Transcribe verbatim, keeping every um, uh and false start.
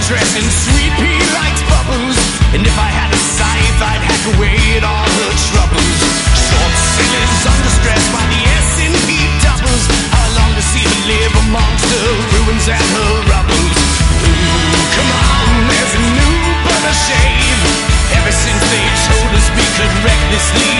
dressing. Sweet pea likes bubbles, and if I had a scythe, I'd hack away at all her troubles. Short sellers undressed by the S and P doubles. I long to see her live amongst her ruins and her rubbles. Ooh, come on, there's a new brother shave. Ever since they told us we could recklessly